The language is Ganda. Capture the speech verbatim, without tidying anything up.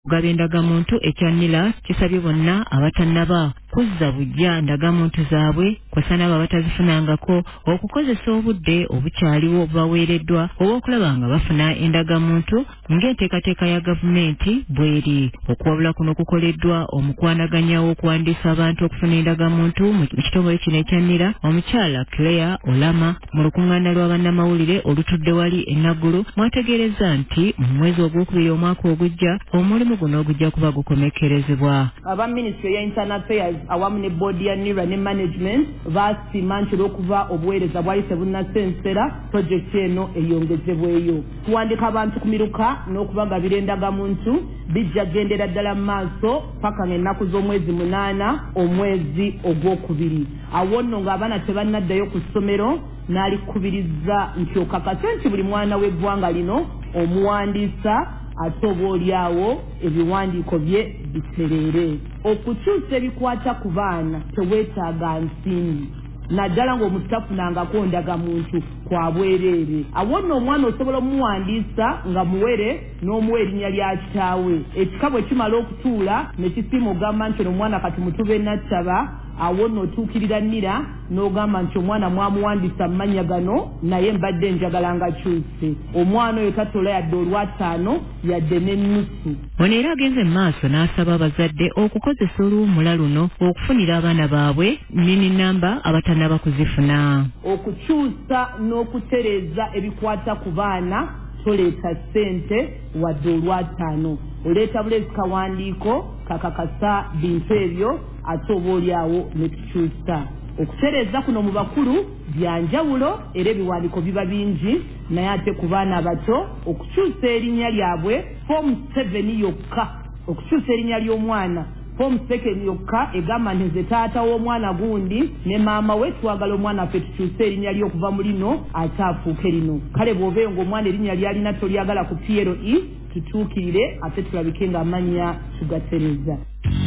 okugaba endagamuntu ekya NIRA kisabye bonna abatannaba kuzza bujja ndagamuntu zaabwe kw'ossa n'abo abatazifunangako okukozesa obudde obukyaliwo obubaweereddwa obw'okulaba nga bafuna endagamuntu ng'enteekateeka ya gavumenti bw'eri. Okuwabula kuno kukoleddwa omukwanaganya w'okuwandiisa abantu okufuna endagamuntu mu kitongole kino ekya NIRA, omukyala Claire Olama mu lukuŋŋaana lwa bannamawulire olutudde wali e Naguru mwategeereza nti mu mwezi ogwokubiri omwaka ogujja omulimu guno gujja kuba gukomekkerezebwa. Aba Ministry ya Internal Affairs awamu ne board ya NIRA ne management baasiima nti olw'okuba obuweereza bwali tebunnasensera projekiti eno eyongezebweyo. Tuwandika abantu ku miruka n'okubagabira endagamuntu bijja gendera ddala mu maaso paka ng'ennaku z'omwezi munaana omwezi ogwokubiri. Awo nno ng'abaana tebannaddayo ku ssomero n'alikubiriza nti okakase nti buli mwana w'eggwanga lino omuwandiisa ate obaolyawo ebiwandiiko bye bitereere. Okukyusa ebikwata ku baana teweetaaga nsimbi naddala ng'omutafunangako ndagamuntu kwa bwereere. Awo nno omwana osobola omuwandiisa nga muwere n'omuwa erinnya lya kitaawe. Ekika bwe kimala okutuula ne kisiima ogamba nti ono omwana kati mutube nattaba, awo nno otuukirira NIRA n'ogamba nti omwana mwamuwandiisa mu mannya gano naye mbadde njagala nga kyuse. Omwana oyo tatola yadde olwataano yadde n'ennusu. Ono era agenze mu maaso n'asaba abazadde okukozesa oluwummula luno okufunira abaana baabwe nnini nnamba abatannaba kuzifuna. Okukyusa n'okutereeza ebikwata ku baana toleeta ssente wadde olwataano. Oleeta buleezi kawandiiko kakakasa bintu ebyo ate obaolyawo ne tukyusa. Okutereeza kuno mu bakulu byanjawulo era ebiwandiiko biba bingi, naye ate ku baana abato okukyusa erinnya lyabwe form seven yokka, okukyusa erinnya ly'omwana form second yokka egamba nti nze taata w'omwana gundi ne maama we twagala omwana ffe tukyuse erinnya ly'okuva mu lino ate afuuke lino. Kale bw'obeeyo ng'omwana erinnya lyalina tolyagala ku P L E tutuukirire ate tulabike ng'amannya tugatereza.